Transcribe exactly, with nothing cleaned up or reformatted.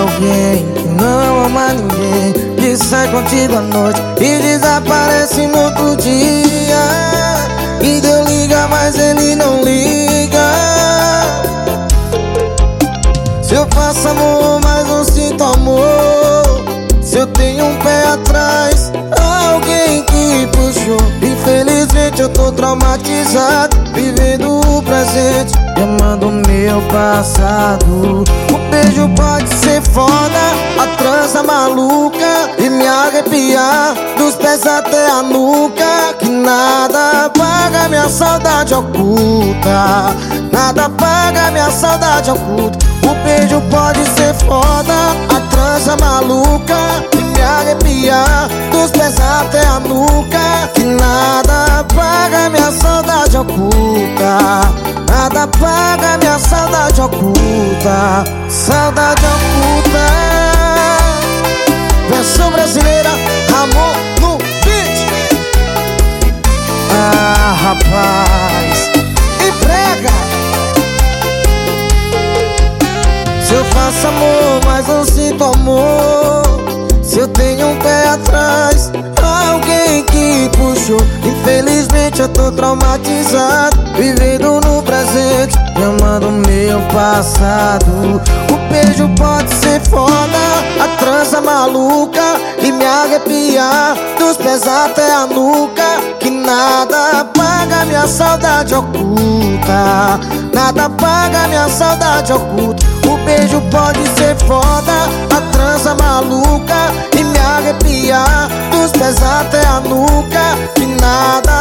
alguém que não ama ninguém, que sai contigo à noite e desaparece no outro dia. E Deus liga, mas ele não liga. Se eu faço amor, mas não sinto amor. Se eu tenho um pé atrás, alguém que puxou. Infelizmente eu tô traumatizado, vivendo o presente e amando o meu passado. O beijo pode ser foda, a trança maluca, e me arrepiar dos pés até a nuca. Que nada apaga minha saudade oculta, nada apaga minha saudade oculta. O beijo pode ser foda, a trança maluca, e me arrepiar dos pés até a nuca. Que nada apaga minha saudade oculta, nada apaga minha saudade oculta. Saudade oculta. Versão brasileira, amor no beat. Ah, rapaz, emprega. Se eu faço amor, mas não sinto amor. Se eu tenho um pé atrás, alguém que puxou. Infelizmente eu tô traumatizado, vivendo no presente e amando o meu passado. O beijo pode ser foda, a trança maluca, e me arrepiar dos pés até a nuca. Que nada apaga minha saudade oculta, nada apaga minha saudade oculta. O beijo pode ser foda, a trança maluca, e me arrepiar dos pés até a nuca. Que nada